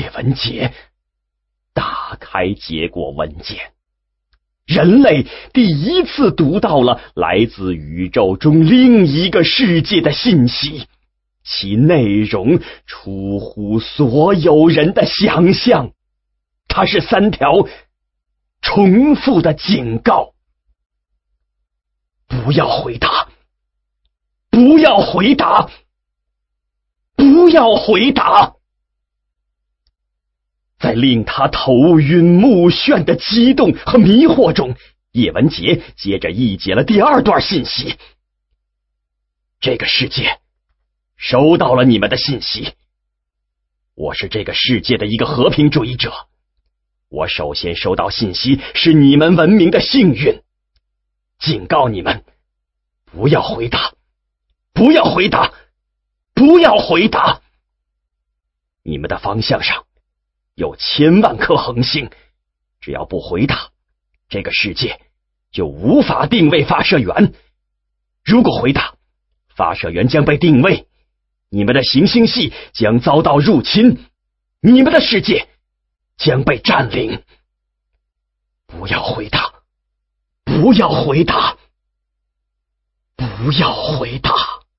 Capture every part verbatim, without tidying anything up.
叶文洁打开结果文件，人类第一次读到了来自宇宙中另一个世界的信息，其内容出乎所有人的想象。它是三条重复的警告：不要回答，不要回答，不要回答。在令他头晕目眩的激动和迷惑中，叶文洁接着译解了第二段信息：这个世界收到了你们的信息，我是这个世界的一个和平主义者，我首先收到信息是你们文明的幸运，警告你们不要回答，不要回答，不要回答。你们的方向上有千万颗恒星，只要不回答，这个世界就无法定位发射源。如果回答，发射源将被定位，你们的行星系将遭到入侵，你们的世界将被占领。不要回答，不要回答，不要回答。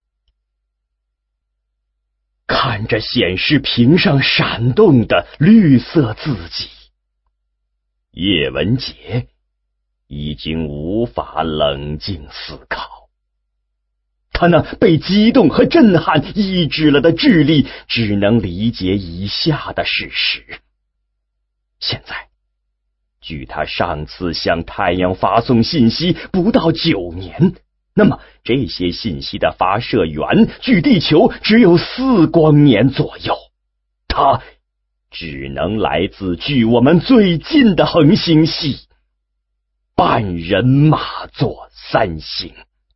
看着显示屏上闪动的绿色字迹，叶文洁已经无法冷静思考。他那被激动和震撼抑制了的智力只能理解以下的事实：现在，距他上次向太阳发送信息不到九年，那么这些信息的发射源距地球只有四光年左右，它只能来自距我们最近的恒星系——半人马座三星。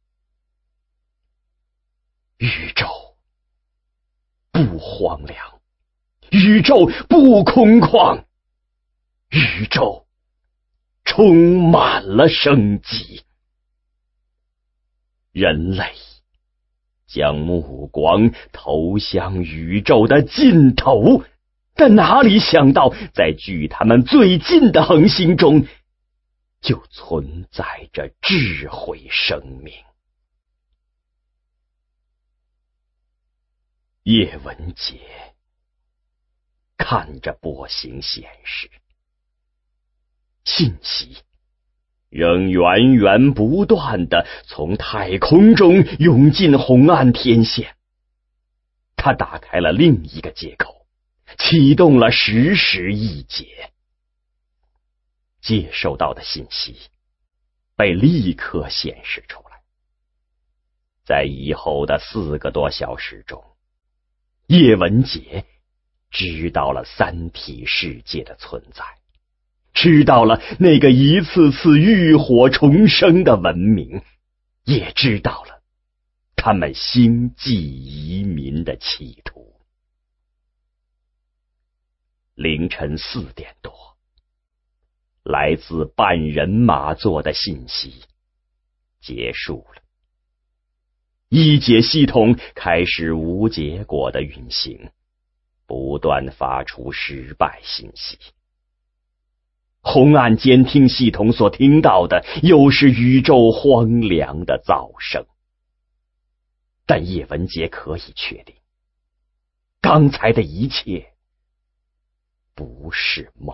宇宙不荒凉，宇宙不空旷，宇宙充满了生机。人类将目光投向宇宙的尽头，但哪里想到，在距他们最近的恒星中，就存在着智慧生命。叶文洁看着波形显示，信息仍源源不断地从太空中涌进红岸天线。他打开了另一个接口，启动了实时译解。接收到的信息被立刻显示出来。在以后的四个多小时中，叶文洁知道了三体世界的存在，知道了那个一次次浴火重生的文明，也知道了他们星际移民的企图。凌晨四点多，来自半人马座的信息结束了，译解系统开始无结果的运行，不断发出失败信息。红岸监听系统所听到的又是宇宙荒凉的噪声。但叶文洁可以确定，刚才的一切不是梦。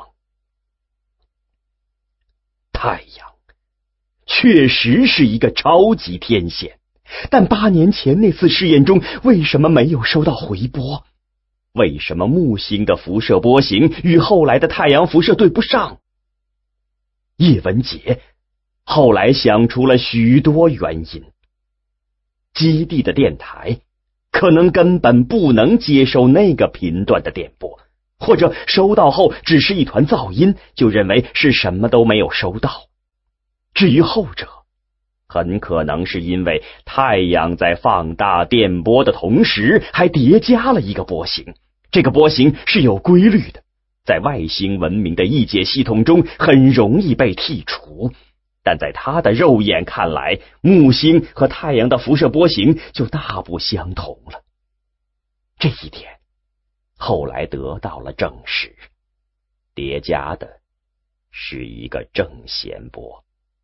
太阳确实是一个超级天线，但八年前那次试验中为什么没有收到回波？为什么木星的辐射波形与后来的太阳辐射对不上？叶文洁后来想出了许多原因。基地的电台可能根本不能接收那个频段的电波，或者收到后只是一团噪音，就认为是什么都没有收到。至于后者，很可能是因为太阳在放大电波的同时还叠加了一个波形，这个波形是有规律的，在外星文明的译解系统中很容易被剔除，但在他的肉眼看来，木星和太阳的辐射波形就大不相同了。这一点后来得到了证实，叠加的是一个正弦波。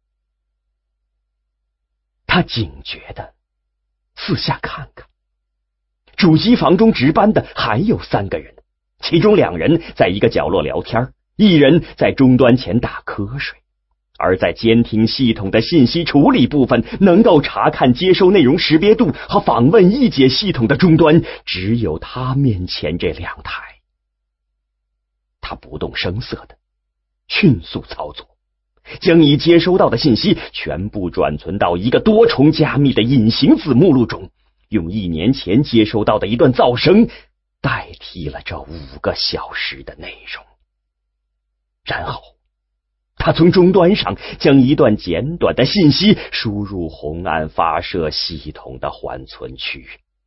他警觉的四下看看，主机房中值班的还有三个人，其中两人在一个角落聊天，一人在终端前打瞌睡。而在监听系统的信息处理部分，能够查看接收内容识别度和访问译解系统的终端，只有他面前这两台。他不动声色的迅速操作，将已接收到的信息全部转存到一个多重加密的隐形子目录中，用一年前接收到的一段噪声代替了这五个小时的内容。然后他从终端上将一段简短的信息输入红岸发射系统的缓存区。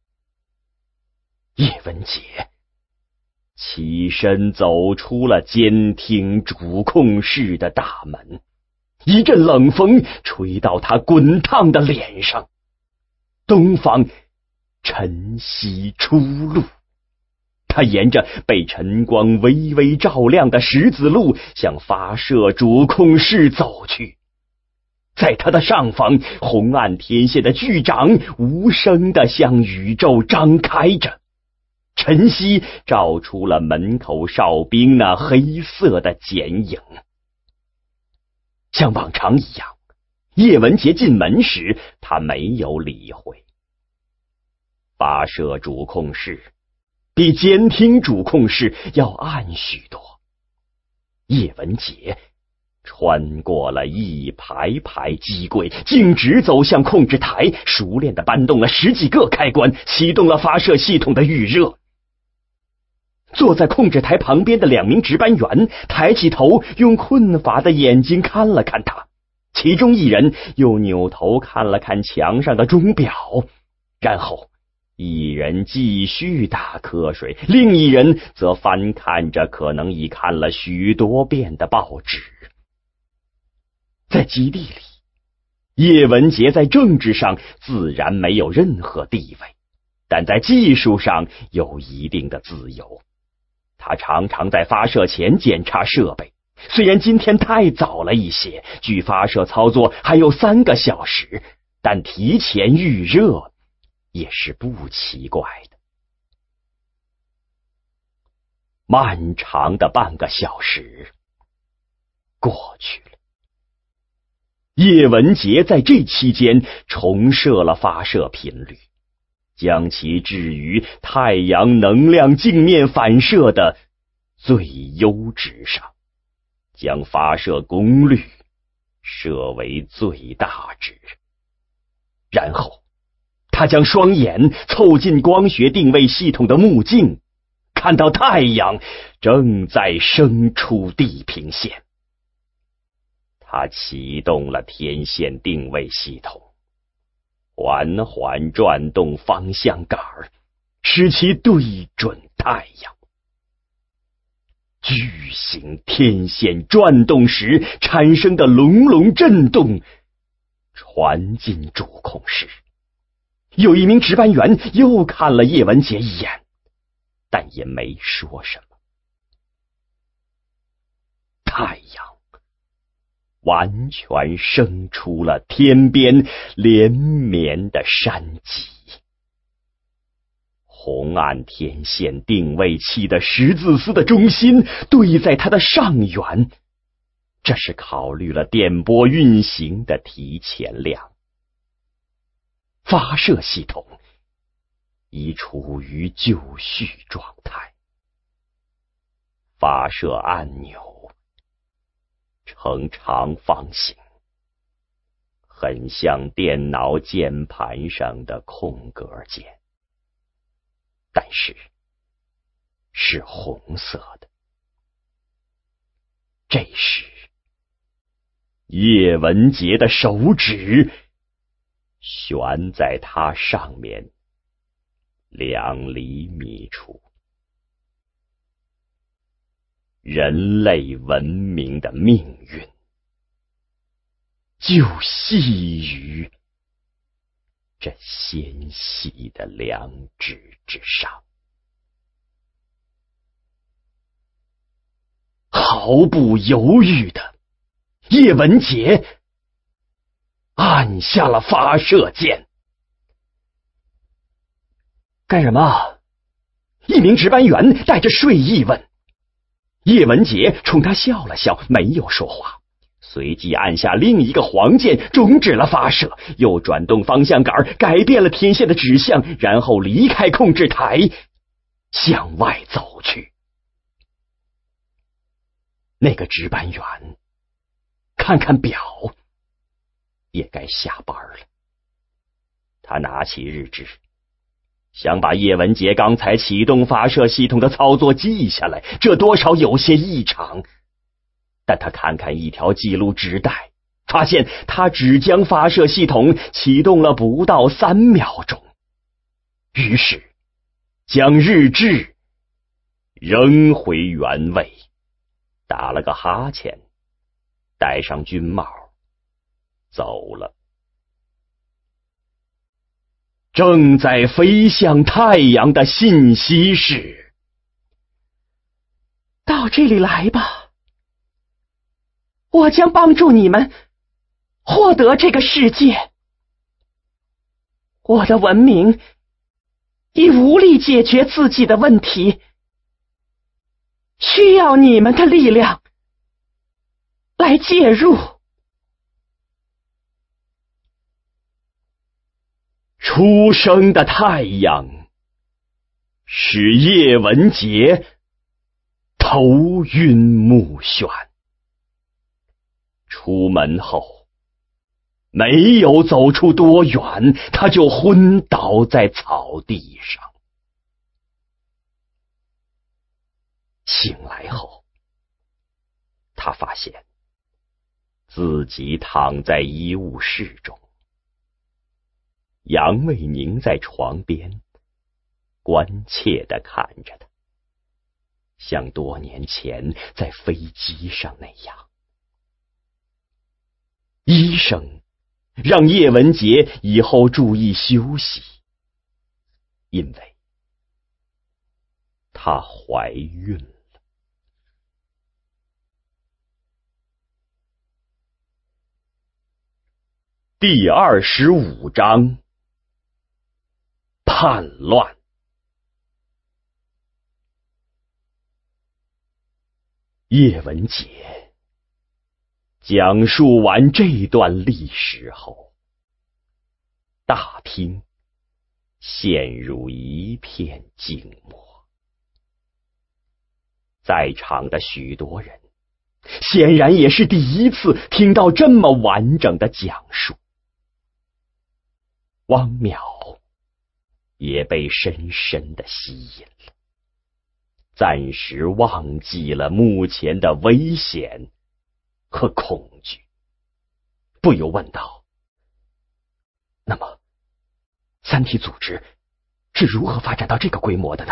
叶文洁起身走出了监听主控室的大门，一阵冷风吹到他滚烫的脸上。东方晨曦初露，他沿着被晨光微微照亮的石子路向发射主控室走去。在他的上方，红岸天线的巨掌无声地向宇宙张开着，晨曦照出了门口哨兵那黑色的剪影。像往常一样，叶文洁进门时，他没有理会。发射主控室比监听主控室要暗许多。叶文洁穿过了一排排机柜，径直走向控制台，熟练地搬动了十几个开关，启动了发射系统的预热。坐在控制台旁边的两名值班员抬起头，用困乏的眼睛看了看他，其中一人又扭头看了看墙上的钟表，然后一人继续打瞌睡，另一人则翻看着可能已看了许多遍的报纸。在基地里，叶文洁在政治上自然没有任何地位，但在技术上有一定的自由。他常常在发射前检查设备，虽然今天太早了一些，距发射操作还有三个小时，但提前预热也是不奇怪的。漫长的半个小时过去了，叶文洁在这期间重设了发射频率，将其置于太阳能量镜面反射的最优值上，将发射功率设为最大值。然后他将双眼凑近光学定位系统的目镜，看到太阳正在升出地平线。他启动了天线定位系统，缓缓转动方向杆，使其对准太阳。巨型天线转动时产生的隆隆震动传进主控室。有一名值班员又看了叶文洁一眼，但也没说什么。太阳完全升出了天边连绵的山脊。红岸天线定位器的十字丝的中心对在它的上缘，这是考虑了电波运行的提前量。发射系统已处于就绪状态，发射按钮呈长方形，很像电脑键盘上的空格键，但是是红色的。这时叶文洁的手指悬在它上面两厘米处。人类文明的命运就系于这纤细的两指之上。 毫不犹豫的，叶文洁按下了发射键。干什么？一名值班员带着睡意问。叶文洁冲他笑了笑，没有说话，随即按下另一个黄键，终止了发射，又转动方向杆，改变了天线的指向，然后离开控制台，向外走去。那个值班员看看表，也该下班了。他拿起日志，想把叶文洁刚才启动发射系统的操作记下来，这多少有些异常。但他看看一条记录纸带，发现他只将发射系统启动了不到三秒钟，于是将日志扔回原位，打了个哈欠，戴上军帽，走了。正在飞向太阳的信息是： 到这里来吧，我将帮助你们获得这个世界。我的文明已无力解决自己的问题，需要你们的力量来介入。 初升的太阳使叶文洁头晕目眩，出门后没有走出多远，他就昏倒在草地上。醒来后，他发现自己躺在医务室中，杨卫宁在床边关切地看着他，像多年前在飞机上那样。医生让叶文洁以后注意休息，因为她怀孕了。第二十五章，叛乱。叶文洁讲述完这段历史后，大厅陷入一片静默。在场的许多人显然也是第一次听到这么完整的讲述。汪淼也被深深的吸引了，暂时忘记了目前的危险和恐惧，不由问道：那么三体组织是如何发展到这个规模的呢？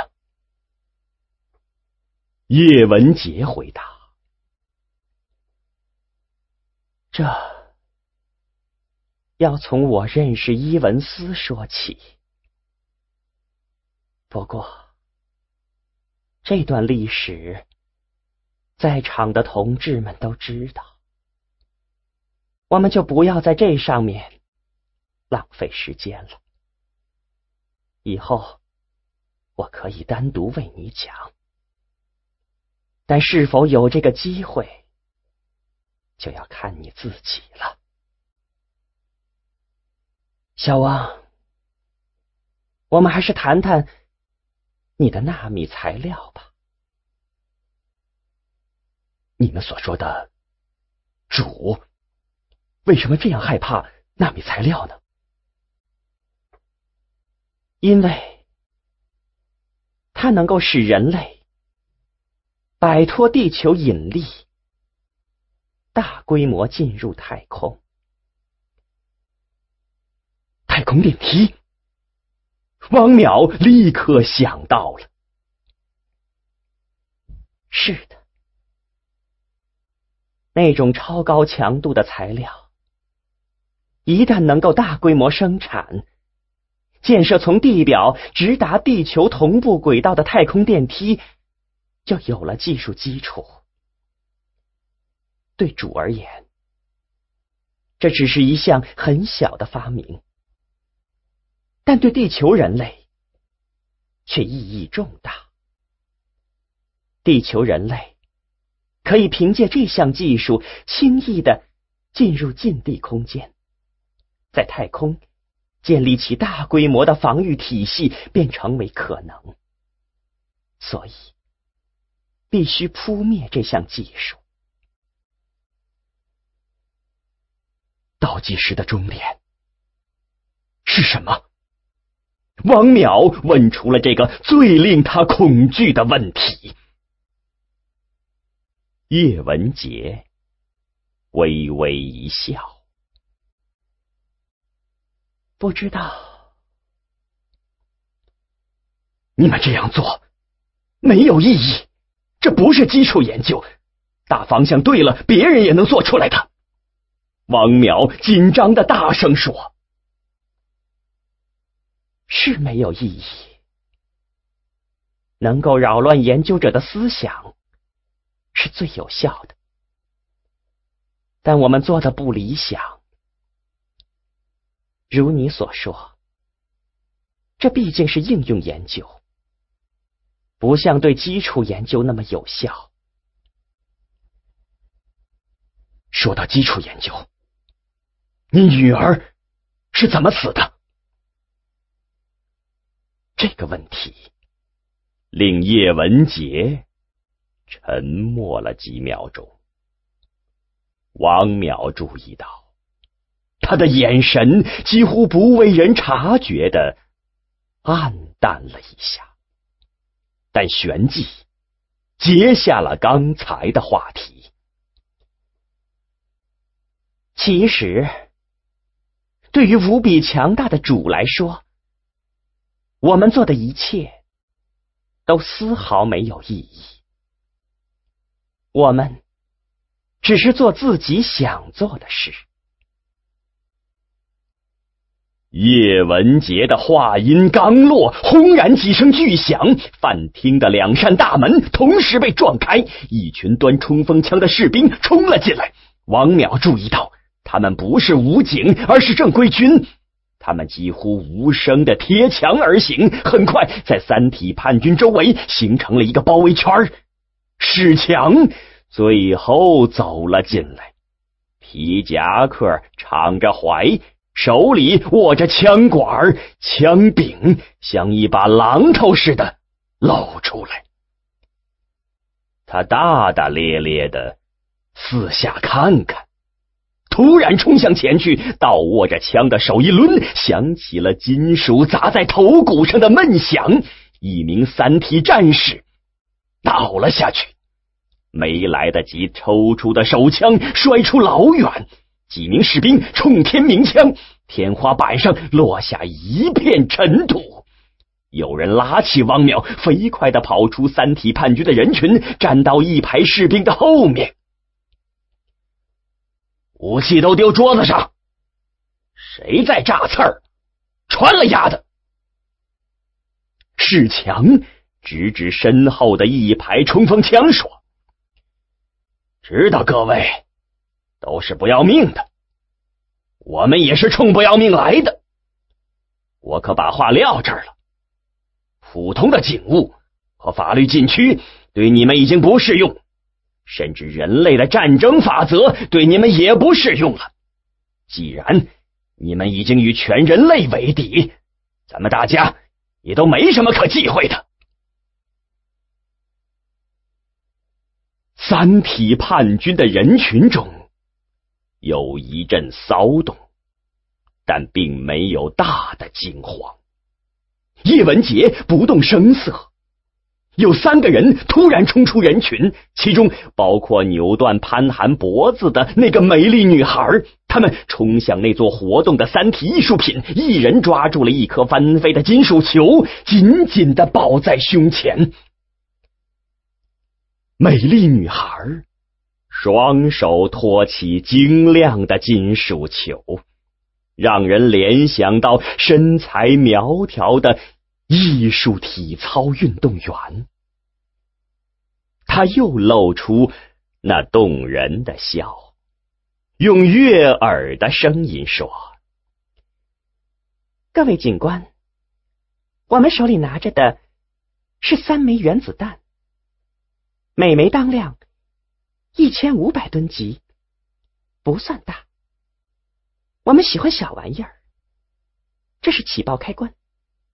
叶文洁回答： 这要从我认识伊文斯说起。不过这段历史在场的同志们都知道，我们就不要在这上面浪费时间了。以后我可以单独为你讲，但是否有这个机会，就要看你自己了。小王，我们还是谈谈你的纳米材料吧。 你们所说的主，为什么这样害怕纳米材料呢？ 因为它能够使人类摆脱地球引力，大规模进入太空。 太空电梯，汪淼立刻想到了。 是的，那种超高强度的材料，一旦能够大规模生产，建设从地表直达地球同步轨道的太空电梯，就有了技术基础。 对主而言，这只是一项很小的发明，但对地球人类却意义重大。地球人类可以凭借这项技术轻易地进入近地空间，在太空建立起大规模的防御体系便成为可能。所以必须扑灭这项技术。 倒计时的终点是什么？王淼问出了这个最令他恐惧的问题。叶文洁微微一笑， 不知道。 你们这样做没有意义，这不是基础研究，大方向对了，别人也能做出来的。王淼紧张的大声说： 是没有意义，能够扰乱研究者的思想是最有效的，但我们做的不理想。如你所说，这毕竟是应用研究，不像对基础研究那么有效。 说到基础研究，你女儿是怎么死的？这个问题令叶文洁沉默了几秒钟。王淼注意到，他的眼神几乎不为人察觉的暗淡了一下，但旋即接下了刚才的话题。 其实，对于无比强大的主来说，我们做的一切都丝毫没有意义。我们只是做自己想做的事。 叶文洁的话音刚落，轰然几声巨响，饭厅的两扇大门同时被撞开，一群端冲锋枪的士兵冲了进来。王淼注意到，他们不是武警，而是正规军。他们几乎无声的贴墙而行，很快在三体叛军周围形成了一个包围圈。史强最后走了进来，皮夹克敞着怀，手里握着枪管，枪柄像一把榔头似的露出来。他大大咧咧的四下看看，突然冲向前去，倒握着枪的手一抡，响起了金属砸在头骨上的闷响，一名三体战士倒了下去，没来得及抽出的手枪摔出老远，几名士兵冲天鸣枪，天花板上落下一片尘土。有人拉起王淼，飞快地跑出三体叛军的人群，站到一排士兵的后面。武器都丢桌子上，谁在炸刺儿？穿了丫的！史强指指身后的一排冲锋枪说：知道各位都是不要命的，我们也是冲不要命来的。我可把话撂这儿了，普通的警务和法律禁区对你们已经不适用，甚至人类的战争法则对你们也不适用了。既然你们已经与全人类为敌，咱们大家也都没什么可忌讳的。三体叛军的人群中有一阵骚动，但并没有大的惊慌。叶文洁不动声色，有三个人突然冲出人群，其中包括扭断潘寒脖子的那个美丽女孩。他们冲向那座活动的三体艺术品，一人抓住了一颗翻飞的金属球，紧紧地抱在胸前。美丽女孩双手托起晶亮的金属球，让人联想到身材苗条的艺术体操运动员。他又露出那动人的笑，用悦耳的声音说： 各位警官，我们手里拿着的是三枚原子弹，每枚当量一千五百吨级，不算大。我们喜欢小玩意儿。这是起爆开关。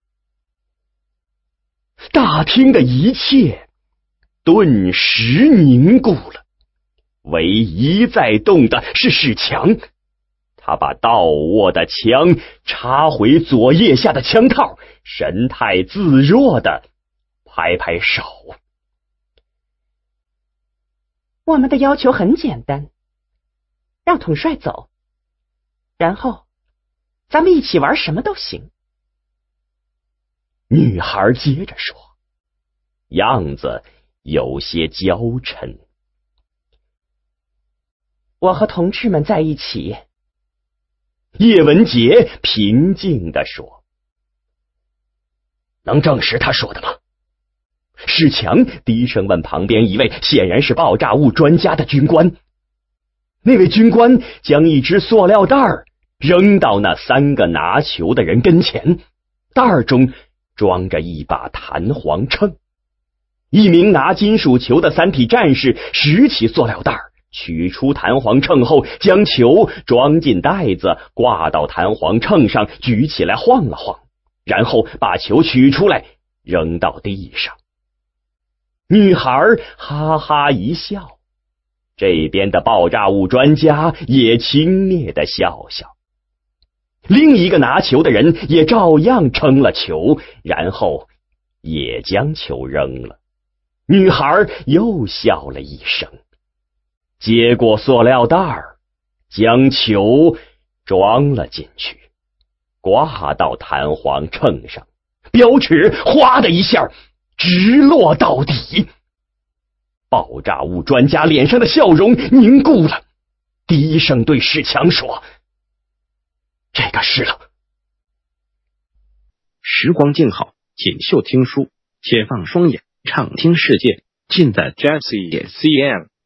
大厅的一切顿时凝固了，唯一在动的是史强。他把倒卧的枪插回左腋下的枪套，神态自若的拍拍手。 我们的要求很简单，让统帅走，然后咱们一起玩什么都行。 女孩接着说，样子有些娇嗔。 我和同志们在一起。 叶文洁平静地说。能证实他说的吗？史强低声问旁边一位显然是爆炸物专家的军官。那位军官将一只塑料袋扔到那三个拿球的人跟前，袋中装着一把弹簧秤。一名拿金属球的三体战士拾起塑料袋，取出弹簧秤后，将球装进袋子，挂到弹簧秤上，举起来晃了晃，然后把球取出来扔到地上。女孩哈哈一笑，这边的爆炸物专家也轻蔑地笑笑。另一个拿球的人也照样称了球，然后也将球扔了。女孩又笑了一声，接过塑料袋，将球装了进去，挂到弹簧秤上，标尺哗的一下直落到底。爆炸物专家脸上的笑容凝固了，低声对史强说：这个是了。 时光静好，锦绣听书，且放双眼，畅听世界，尽在 J C C M。